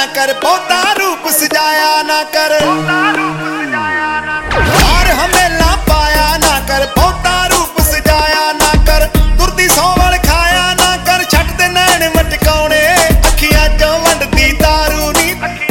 कर, बहुता रूप सजाया ना कर, हार हमेला पाया ना कर, बहुता रूप सजाया ना कर, तुरदी सौवल खाया ना कर, छट दे नैन मटकाउणे अखियां चों वंडदी दारू नी,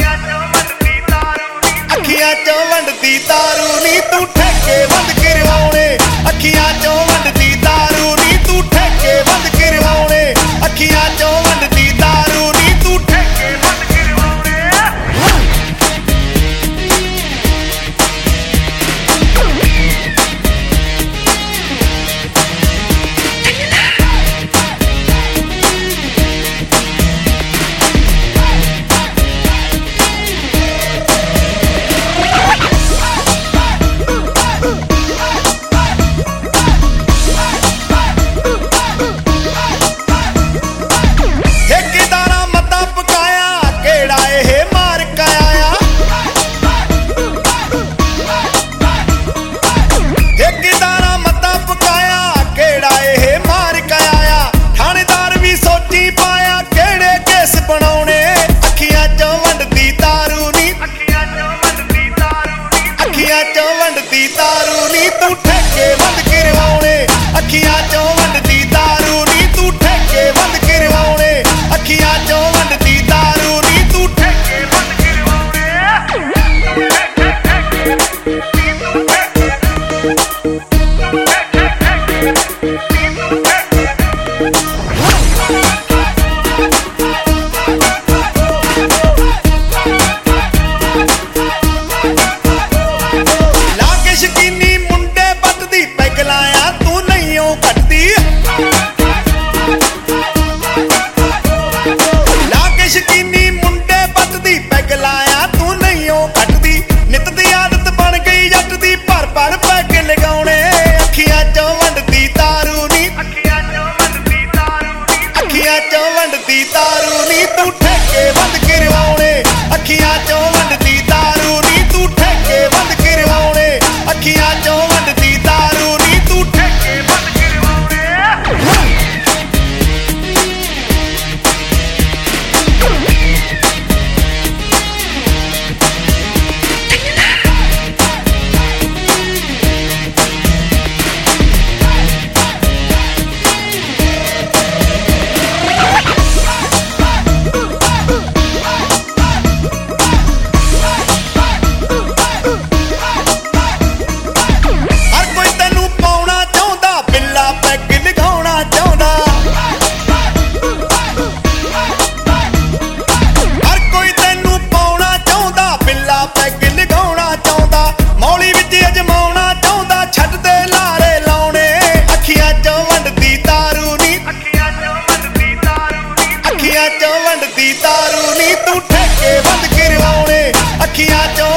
अखियां चों वंडदी दारू नी, तू ठेके बंद करवाउणे अखियां चों वंडदी दारू नी, तू ठेके बंद करवाउणे अखियां चों वंडदी दारू नी, तू ठेके बंद करवाउणे। तू ठेके बंद करवाउणे अखियां चों वंडदी दारू नी, तू ठेके बंद करवाउणे अखियां चों वंडदी दारू नी, तू ठेके बंद दारू नी, तू ठेके बंद करवाउणे अखियां चों वंडदी दारू नी, तू ठेके बंद करवाउणे अखियां चों वंडदी दारू नी, तू ठेके बंद करवाउणे। अखियां चों वंडदी दारू नी, तू ठेके बंद करवाउणे अखियां चों